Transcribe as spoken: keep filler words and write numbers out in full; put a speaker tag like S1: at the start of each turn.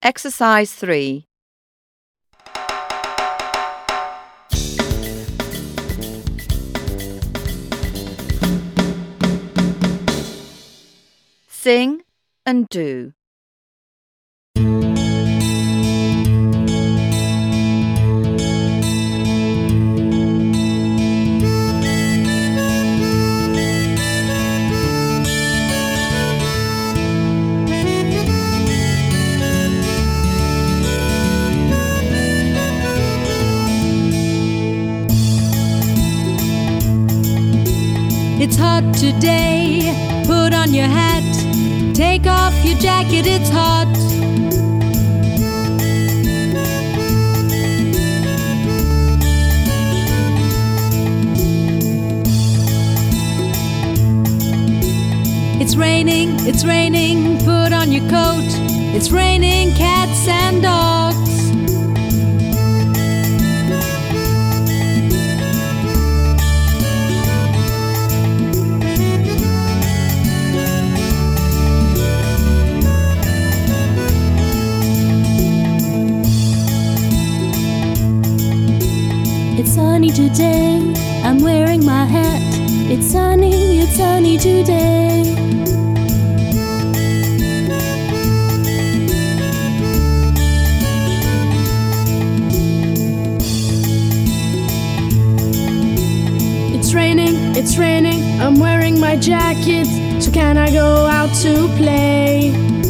S1: Exercise three. Sing and do.
S2: It's hot today, put on your hat, take off your jacket, it's hot. It's raining, it's raining, put on your coat, it's raining cats and dogs.
S3: It's sunny today, I'm wearing my hat. It's sunny, it's sunny today.
S4: It's raining, it's raining, I'm wearing my jacket. So can I go out to play?